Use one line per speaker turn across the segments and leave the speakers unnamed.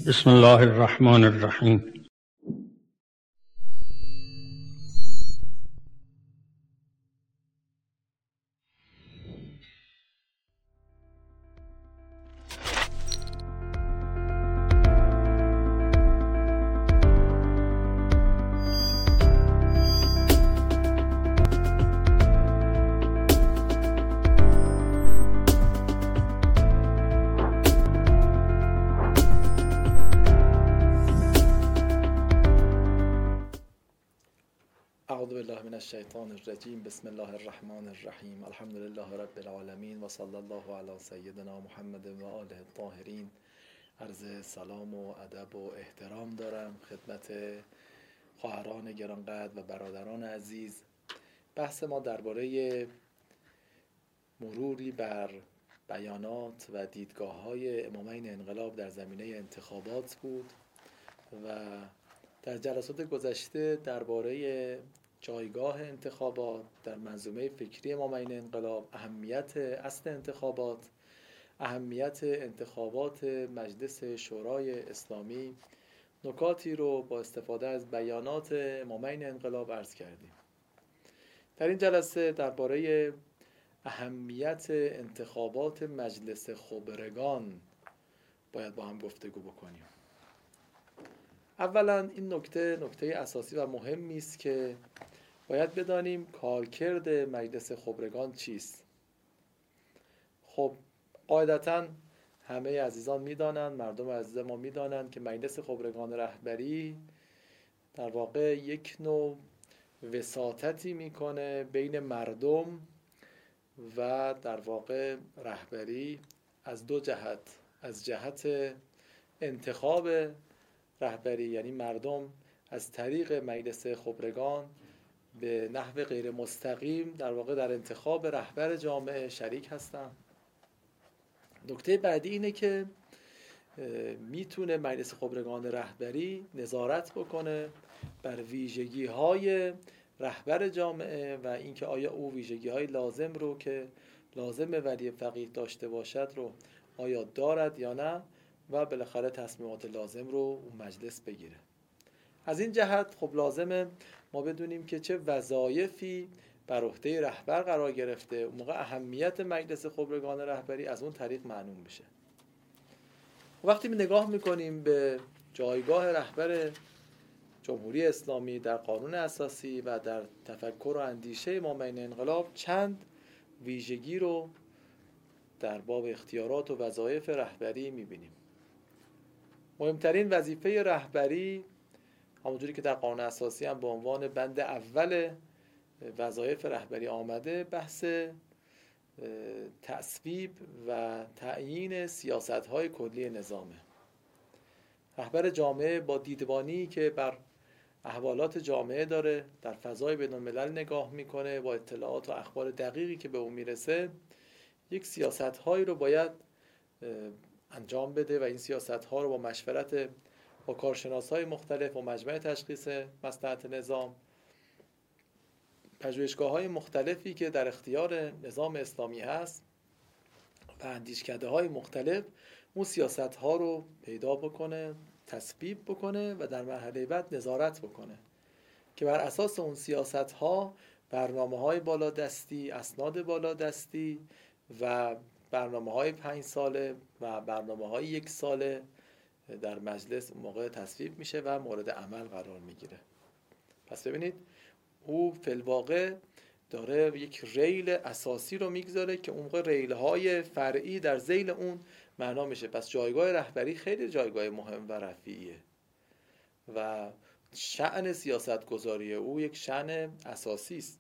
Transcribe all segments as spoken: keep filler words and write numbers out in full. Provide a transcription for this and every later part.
بسم الله الرحمن الرحیم.
اعوذ بالله من الشیطان الرجیم. بسم الله الرحمن الرحیم. الحمد لله رب العالمین و صلی الله علی سیدنا محمد و آله الطاهرین. عرض سلام و ادب و احترام دارم خدمت خواهران گرانقدر و برادران عزیز. بحث ما درباره مروری بر بیانات و دیدگاه‌های امامین انقلاب در زمینه انتخابات بود و در جلسات گذشته درباره جایگاه انتخابات در منظومه فکری امامین انقلاب، اهمیت اصل انتخابات، اهمیت انتخابات مجلس شورای اسلامی، نکاتی رو با استفاده از بیانات امامین انقلاب عرض کردیم. در این جلسه درباره اهمیت انتخابات مجلس خبرگان باید با هم گفتگو بکنیم. اولا این نکته نکته اساسی و مهمی است که باید بدانیم کارکرد مجلس خبرگان چیست. خب قاعدتاً همه عزیزان میدانند، مردم عزیز ما میدانند که مجلس خبرگان رهبری در واقع یک نوع وساطتی میکنه بین مردم و در واقع رهبری از دو جهت. از جهت انتخاب رهبری، یعنی مردم از طریق مجلس خبرگان به نحو غیر مستقیم در واقع در انتخاب رهبر جامعه شریک هستن. نکته بعدی اینه که میتونه مجلس خبرگان رهبری نظارت بکنه بر ویژگی های رهبر جامعه و اینکه آیا او ویژگی های لازم رو که لازم ولی فقیه داشته باشد رو آیا دارد یا نه و بالاخره تصمیمات لازم رو اون مجلس بگیره. از این جهت خب لازمه ما بدونیم که چه وظایفی بر عهده رهبر قرار گرفته. اون موقع اهمیت مجلس خبرگان رهبری از اون طریق معلوم میشه. وقتی نگاه میکنیم به جایگاه رهبر جمهوری اسلامی در قانون اساسی و در تفکر و اندیشه امامین انقلاب، چند ویژگی رو در باب اختیارات و وظایف رهبری میبینیم. مهمترین وظیفه رهبری همونجوری که در قانون اساسی هم به عنوان بند اول وظایف رهبری آمده، بحث تصویب و تعیین سیاست‌های کلی نظامه. رهبر جامعه با دیدبانی که بر احوالات جامعه داره، در فضای بین‌الملل نگاه میکنه، با اطلاعات و اخبار دقیقی که به اون میرسه یک سیاست‌هایی رو باید انجام بده و این سیاست‌ها رو با مشورت با کارشناس‌های مختلف و مجمع تشخیص مصلحت نظام، پژوهشگاه‌های مختلفی که در اختیار نظام اسلامی هست و اندیشکده‌های مختلف، اون سیاست‌ها رو پیدا بکنه، تصویب بکنه و در مرحله بعد نظارت بکنه که بر اساس اون سیاست‌ها برنامه‌های بالادستی، اسناد بالادستی و برنامه‌های پنج ساله و برنامه‌های یک ساله در مجلس اون موقع تصویب میشه و مورد عمل قرار میگیره. پس ببینید او فی الواقع داره یک ریل اساسی رو میگذاره که اون موقع ریل‌های فرعی در ذیل اون معنا میشه. پس جایگاه رهبری خیلی جایگاه مهم و رفیعیه و شأن سیاستگذاری او یک شأن اساسی است.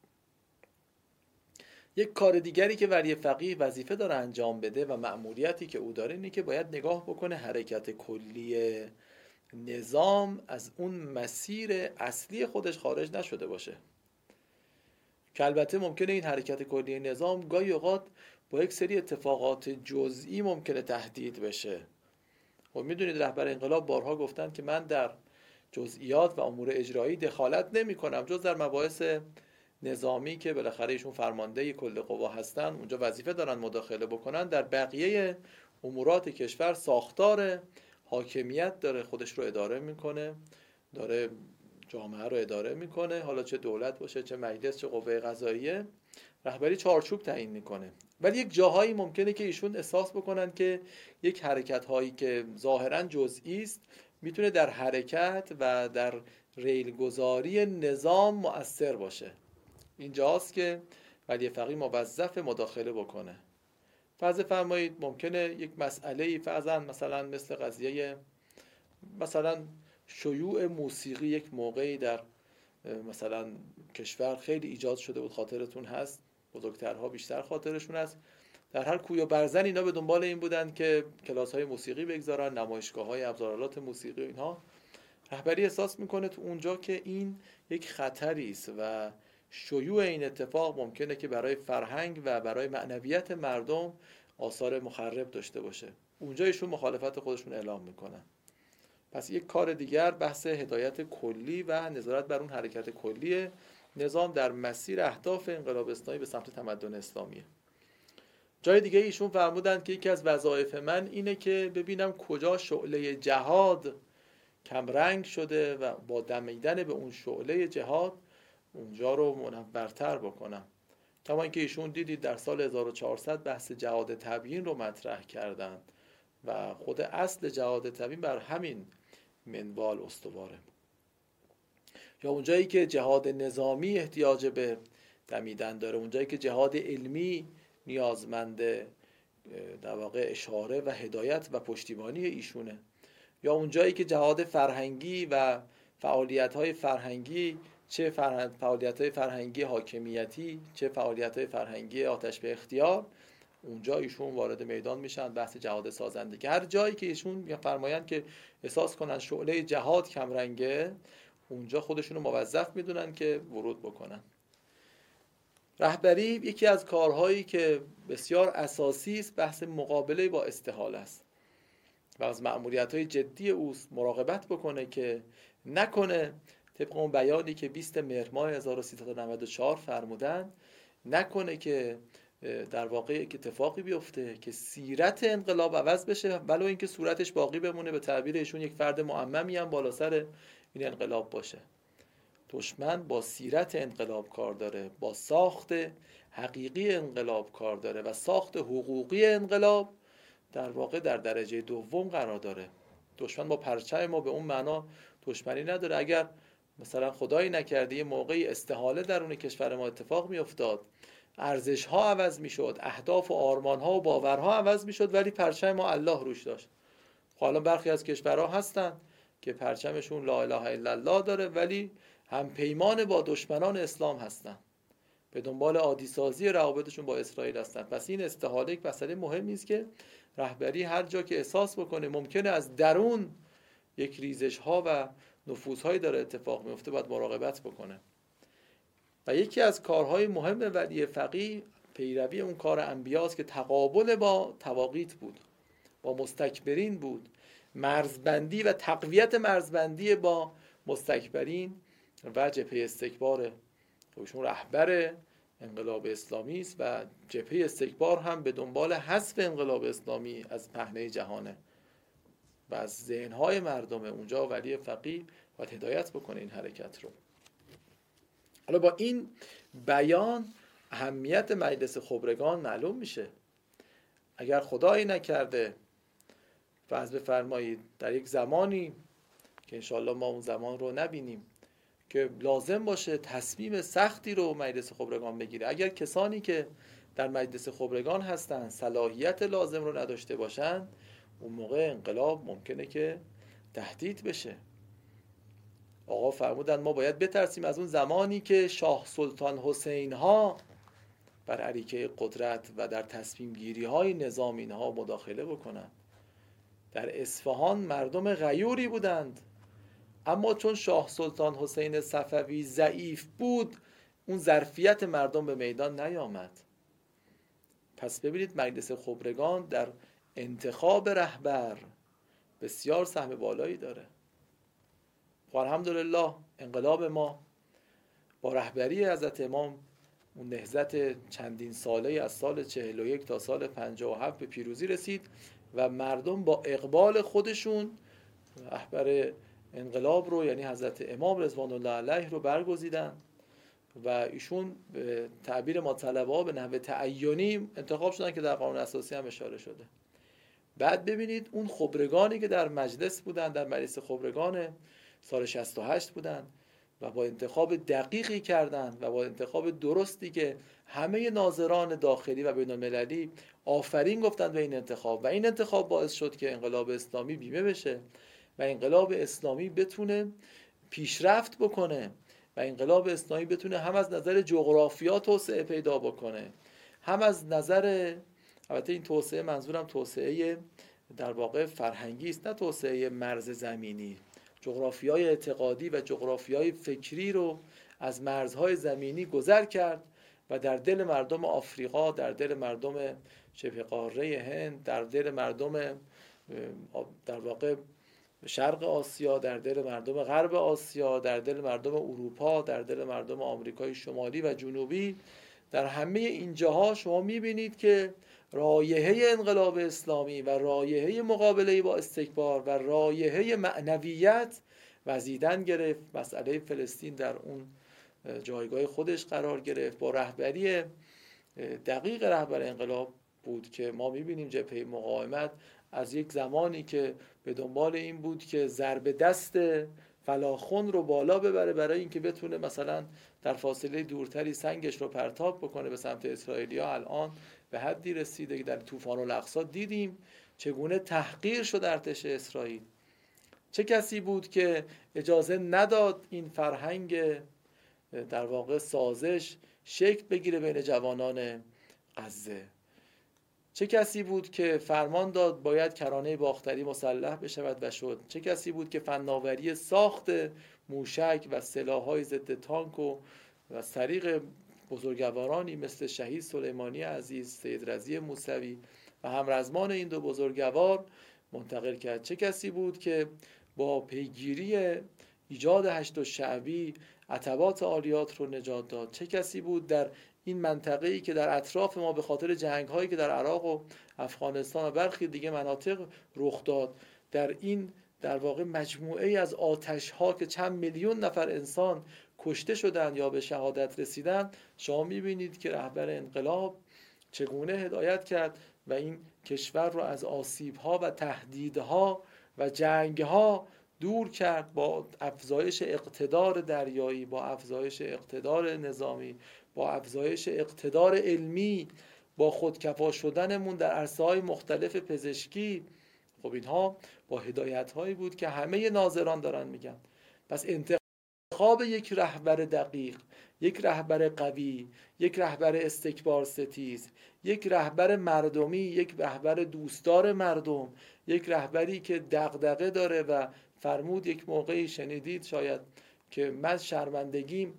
یک کار دیگری که ولی فقیه وظیفه داره انجام بده و مأموریتی که او داره اینه که باید نگاه بکنه حرکت کلی نظام از اون مسیر اصلی خودش خارج نشده باشه، که البته ممکنه این حرکت کلی نظام گاهی اوقات با یک سری اتفاقات جزئی ممکنه تهدید بشه. خب میدونید رهبر انقلاب بارها گفتن که من در جزئیات و امور اجرایی دخالت نمی کنم جز در مباحث نظامی که بالاخره ایشون فرمانده کل قوا هستن، اونجا وظیفه دارن مداخله بکنن. در بقیه امورات کشور، ساختار حاکمیت داره، خودش رو اداره میکنه، داره جامعه رو اداره میکنه، حالا چه دولت باشه، چه مجلس، چه قوه قضاییه، رهبری چارچوب تعیین میکنه. ولی یک جاهایی ممکنه که ایشون احساس بکنن که یک حرکت هایی که ظاهرا جزئی است میتونه در حرکت و در ریلگذاری نظام مؤثر باشه. اینجاست که ولی فقیه موظف مداخله بکنه. فرض فرمایید ممکنه یک مسئله فرضاً مثلا مثل قضیه مثلا شیوع موسیقی یک موقعی در مثلا کشور خیلی ایجاد شده بود، خاطرتون هست، بزرگترها بیشتر خاطرشون هست، در هر کوی و برزن اینا به دنبال این بودن که کلاس های موسیقی بگذارن، نمایشگاه های ابزارالات موسیقی و اینها. رهبری احساس میکنه تو اونجا که این یک خطری است و شیوع این اتفاق ممکنه که برای فرهنگ و برای معنویت مردم آثار مخرب داشته باشه. اونجا ایشون مخالفت خودشون اعلام میکنن. پس یک کار دیگر بحث هدایت کلی و نظارت بر اون حرکت کلی نظام در مسیر اهداف انقلاب اسلامی به سمت تمدن اسلامیه. جای دیگه ایشون فرمودند که یکی از وظایف من اینه که ببینم کجا شعله جهاد کمرنگ شده و با دمیدن به اون شعله جهاد اونجا رو منورتر بکنم. کما اینکه ایشون دیدید در سال هزار و چهارصد بحث جهاد تبیین رو مطرح کردند و خود اصل جهاد تبیین بر همین منوال استواره. یا اونجایی که جهاد نظامی احتیاج به دمیدن داره، اونجایی که جهاد علمی نیازمند در واقع اشاره و هدایت و پشتیبانی ایشونه، یا اونجایی که جهاد فرهنگی و فعالیت‌های فرهنگی، چه فعالیت‌های فرهنگی حاکمیتی، چه فعالیت‌های فرهنگی آتش به اختیار، اونجا ایشون وارد میدان میشن، بحث جهاد سازندگی. هر جایی که ایشون میفرمایند که احساس کنن شعله جهاد کمرنگه، اونجا خودشونو موظف میدونن که ورود بکنن. رهبری یکی از کارهایی که بسیار اساسی است بحث مقابله با استحاله است و از مأموریت‌های جدی اوست مراقبت بکنه که نکنه طبق اون بیانی که بیست مهر ماه هزار و سیصد و نود و چهار فرمودن، نکنه که در واقع یک اتفاقی بیفته که سیرت انقلاب عوض بشه، ولو اینکه صورتش باقی بمونه، به تعبیر ایشون یک فرد معممی هم بالا سر این انقلاب باشه. دشمن با سیرت انقلاب کار داره، با ساخت حقیقی انقلاب کار داره و ساخت حقوقی انقلاب در واقع در درجه دوم قرار داره. دشمن با پرچم ما به اون معنا دشمنی نداره. اگر مثلا خدایی نکرده یه موقعی استحاله درون کشور ما اتفاق می افتاد، ارزش ها عوض می شد، اهداف و آرمان ها و باورها عوض می شد، ولی پرچم ما الله روش داشت. حالا برخی از کشورها هستن که پرچمشون لا اله الا الله داره، ولی هم پیمان با دشمنان اسلام هستن، به دنبال عادی سازی روابطشون با اسرائیل هستن. پس این استحاله یک مسئله مهمی است که رهبری هر جا که احساس بکنه ممکنه از درون یک ریزش ها و نفوذ هایی داره اتفاق میفته، باید مراقبت بکنه. و یکی از کارهای مهم ولی فقیه پیروی اون کار انبیاست که تقابل با طواغیت بود، با مستکبرین بود، مرزبندی و تقویت مرزبندی با مستکبرین و جبهه استکبار. ایشون رهبر انقلاب اسلامی است و جبهه استکبار هم به دنبال حذف انقلاب اسلامی از پهنه جهانه و از ذهن‌های مردمه. اونجا ولی فقیه باید هدایت بکنه این حرکت رو. حالا با این بیان اهمیت مجلس خبرگان معلوم میشه. اگر خدایی نکرده فرض بفرمایید در یک زمانی که انشاءالله ما اون زمان رو نبینیم که لازم باشه تصمیم سختی رو مجلس خبرگان بگیره، اگر کسانی که در مجلس خبرگان هستن صلاحیت لازم رو نداشته باشن، اون موقع انقلاب ممکنه که تهدید بشه. آقا فرمودن ما باید بترسیم از اون زمانی که شاه سلطان حسین ها بر اریکه قدرت و در تصمیم گیری های نظام اینها مداخله بکنن. در اصفهان مردم غیوری بودند، اما چون شاه سلطان حسین صفوی ضعیف بود، اون ظرفیت مردم به میدان نیامد. پس ببینید مجلس خبرگان در انتخاب رهبر بسیار سهم بالایی داره. و الحمدلله انقلاب ما با رهبری حضرت امام اون نهضت چندین ساله از سال چهل و یک تا سال پنجاه و هفت به پیروزی رسید و مردم با اقبال خودشون رهبر انقلاب رو یعنی حضرت امام رضوان الله علیه رو برگزیدن و ایشون به تعبیر ما طلبه‌ها به نحو تعینی انتخاب شدن که در قانون اساسی هم اشاره شده. بعد ببینید اون خبرگانی که در مجلس بودن، در مجلس خبرگان سال شصت و هشت بودن و با انتخاب دقیقی کردن و با انتخاب درستی که همه ناظران داخلی و بین المللی آفرین گفتند به این انتخاب و این انتخاب باعث شد که انقلاب اسلامی بیمه بشه و انقلاب اسلامی بتونه پیشرفت بکنه و انقلاب اسلامی بتونه هم از نظر جغرافیا توسعه پیدا بکنه، هم از نظر، البته این توسعه منظورم توسعه در واقع فرهنگی است، نه توسعه مرز زمینی. جغرافیای اعتقادی و جغرافیای فکری رو از مرزهای زمینی گذر کرد و در دل مردم آفریقا، در دل مردم شبه قاره هند، در دل مردم در واقع شرق آسیا، در دل مردم غرب آسیا، در دل مردم اروپا، در دل مردم آمریکای شمالی و جنوبی، در همه این جاها شما میبینید که رایحه انقلاب اسلامی و رایحه مقابله با استکبار و رایحه معنویت وزیدن گرفت. مسئله فلسطین در اون جایگاه خودش قرار گرفت با رهبری دقیق رهبر انقلاب بود که ما میبینیم جبهه مقاومت از یک زمانی که به دنبال این بود که ضرب دست فلاخن رو بالا ببره برای اینکه بتونه مثلا در فاصله دورتری سنگش رو پرتاب بکنه به سمت اسرائیلیا، الان به حدی رسیده که در طوفان الاقصی دیدیم چگونه تحقیر شد ارتش اسرائیل. چه کسی بود که اجازه نداد این فرهنگ در واقع سازش شکل بگیره بین جوانان غزه؟ چه کسی بود که فرمان داد باید کرانه باختری مسلح بشود و شد؟ چه کسی بود که فناوری ساخت موشک و سلاح‌های ضد تانک و از طریق بزرگوارانی مثل شهید سلیمانی عزیز، سید رضی موسوی و همرزمان این دو بزرگوار منتقل کرد؟ چه کسی بود که با پیگیری ایجاد هشت شعبی عتبات عالیات رو نجات داد؟ چه کسی بود در این منطقه‌ای که در اطراف ما به خاطر جنگ‌هایی که در عراق و افغانستان و برخی دیگه مناطق رخ داد، در این در واقع مجموعه از آتش‌ها که چند میلیون نفر انسان کشته شدن یا به شهادت رسیدن، شما می‌بینید که رهبر انقلاب چگونه هدایت کرد و این کشور رو از آسیب‌ها و تهدیدها و جنگ‌ها دور کرد با افزایش اقتدار دریایی، با افزایش اقتدار نظامی، با افزایش اقتدار علمی، با خودکفا شدنمون در عرصه‌های مختلف پزشکی. خب اینها با هدایت‌هایی بود که همه ناظران دارن میگن. پس انتخاب یک رهبر دقیق، یک رهبر قوی، یک رهبر استکبار ستیز، یک رهبر مردمی، یک رهبر دوستدار مردم، یک رهبری که دغدغه داره و فرمود یک موقعی شنیدید شاید که من شرمندگیم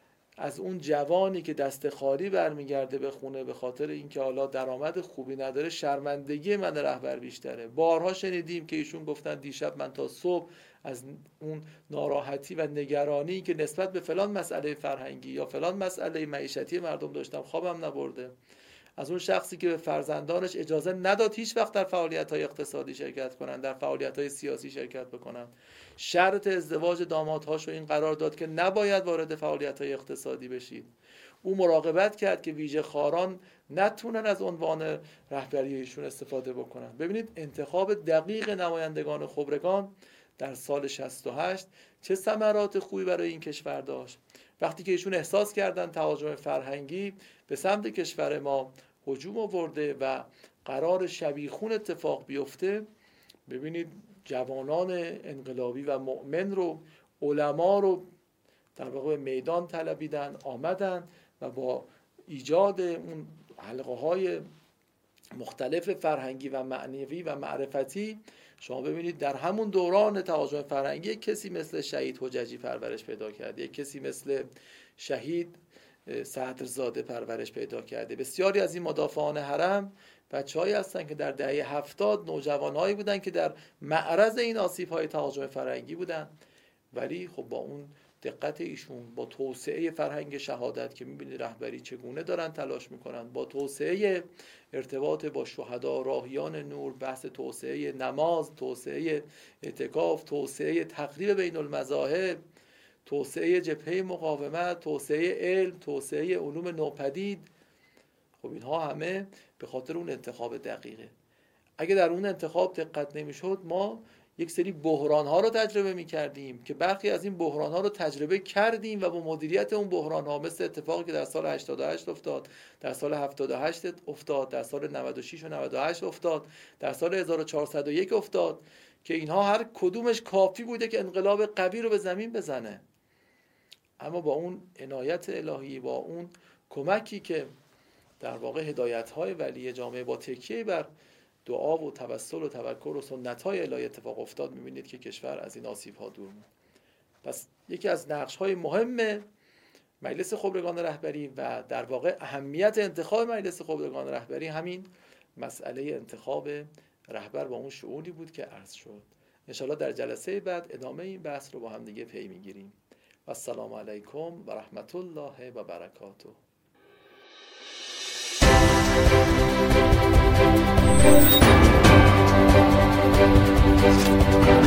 از اون جوانی که دست خالی برمیگرده به خونه به خاطر اینکه حالا درآمد خوبی نداره، شرمندگی من رهبر بیشتره. بارها شنیدیم که ایشون گفتن دیشب من تا صبح از اون ناراحتی و نگرانی که نسبت به فلان مسئله فرهنگی یا فلان مسئله معیشتی مردم داشتم خوابم نبرده. از اون شخصی که به فرزندانش اجازه نداد هیچ وقت در فعالیت‌های اقتصادی شرکت کنن، در فعالیت‌های سیاسی شرکت بکنن. شرط ازدواج دامادهاشو این قرار داد که نباید وارد فعالیت‌های اقتصادی بشید. او مراقبت کرد که ویژه خاران نتونن از عنوان رهبری ایشون استفاده بکنن. ببینید انتخاب دقیق نمایندگان خبرگان در سال شصت و هشت چه ثمرات خوبی برای این کشور داشت. وقتی که ایشون احساس کردن تهاجم فرهنگی به سمت کشور ما هجوم آورده و قرار شبیخون اتفاق بیفته، ببینید جوانان انقلابی و مؤمن رو، علما رو در واقع میدان طلبیدن، آمدن و با ایجاد اون حلقه های مختلف فرهنگی و معنوی و معرفتی، شما ببینید در همون دوران تهاجم فرهنگی یک کسی مثل شهید حججی پرورش پیدا کرده، یک کسی مثل شهید صدرزاده پرورش پیدا کرده. بسیاری از این مدافعان حرم بچه‌هایی هستن که در دهه هفتاد نوجوانهایی بودن که در معرض این آسیب‌های تهاجم فرهنگی بودن، ولی خب با اون دقت ایشون، با توسعه فرهنگ شهادت که می‌بینید رهبری چگونه دارن تلاش میکنن، با توسعه ارتباط با شهدا، راهیان نور، بحث توسعه نماز، توسعه اعتکاف، توسعه تقریب بین المذاهب، توسعه جبهه مقاومت، توسعه علم، توسعه علوم نوپدید. خب اینها همه به خاطر اون انتخاب دقیقه. اگه در اون انتخاب دقت نمی‌شد، ما یک سری بحران‌ها رو تجربه می‌کردیم که برخی از این بحران‌ها رو تجربه کردیم و با مدیریت اون بحران‌ها، مثل اتفاقی که در سال هشتاد و هشت افتاد، در سال هفتاد و هشت افتاد، در سال نود و شش و نود و هشت افتاد، در سال هزار و چهارصد و یک افتاد، که اینها هر کدومش کافی بوده که انقلاب قوی رو به زمین بزنه. اما با اون عنایت الهی، با اون کمکی که در واقع هدایت‌های ولی جامعه با تکیه بر دعا و توسل و توکل و سنت‌های الهی اتفاق افتاد، می‌بینید که کشور از این آسیب‌ها دور موند. پس یکی از نقش‌های مهم مجلس خبرگان رهبری و در واقع اهمیت انتخاب مجلس خبرگان رهبری همین مسئله انتخاب رهبر با اون شعوری بود که عرض شد. انشالله در جلسه بعد ادامه این بحث رو با هم دیگه پی می‌گیریم. و السلام علیکم و رحمت الله و برکاته. Thank you.